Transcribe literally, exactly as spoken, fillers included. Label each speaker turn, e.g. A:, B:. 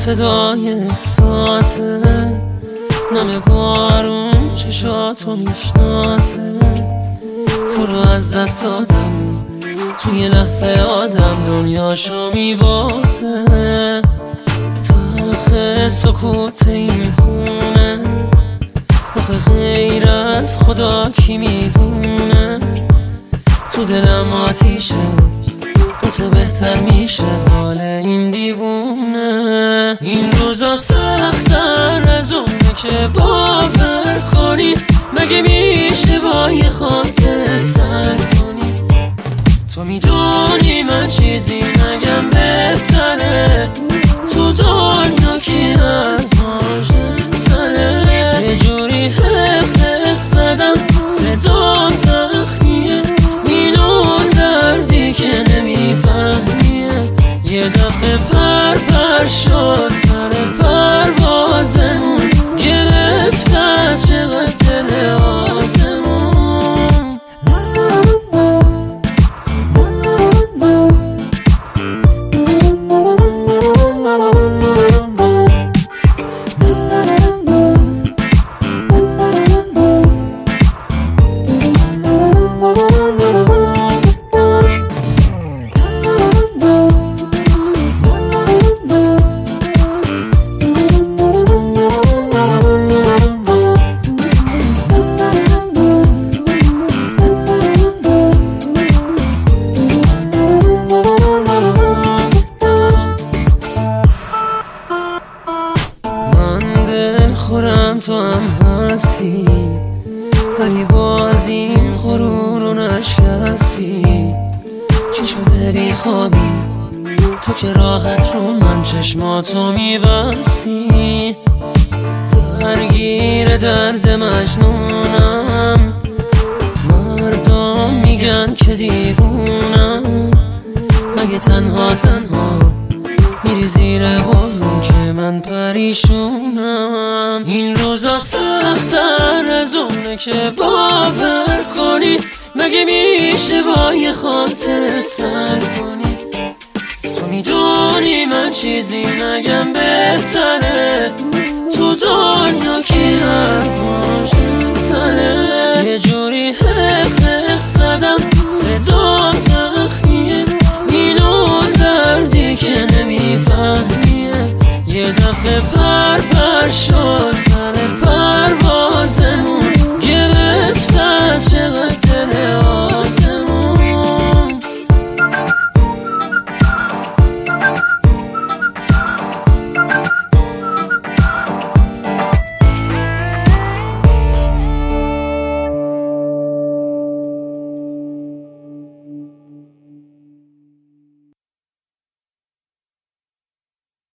A: صدای احساسه، نم بارون چشاتو میشناسه. تو رو از دست دادم، توی لحظه آدم دنیاشو میبازه. تلخ سکوت این خونه، آخه غیر از خدا کی میدونه. تو دلم آتیشه، با تو بهتر میشه حال این دیوونه. این روزا سخت‌تر از اونه که باور کنی، مگه میشه با یه خاطر سر کنی؟ تو میدونی من چیزی نگم بهتره، تو دنیا کی از ما ژنتره. یه جوری حق حق زدم صدام زخمیه، این اون دردی که نمیفهمیه. یه دفعه پر پر شد پر پروازمون، گرفت از چقدر دل آسمون. خورم تو هم هستی، ولی باز این غرور رو نشکستی. چی شده بی خوابی تو که راحت رو من چشماتو میبستی؟ درگیر درد مجنونم، مردم میگن که دیوونم. مگه تنها تنها میری زیر بارون که من پریشونم؟ این روزا سخت‌تر از اونه که باور کنی، مگه میشه با یه خاطر سر کنی؟ تو میدونی من چیزی نگم بهتره، تو دنیا کی از ما ژنتره. یه جوری حق حق زدم صدام زخمیه، این اون دردی که نمیفهمیه. یه دفعه پر پر شد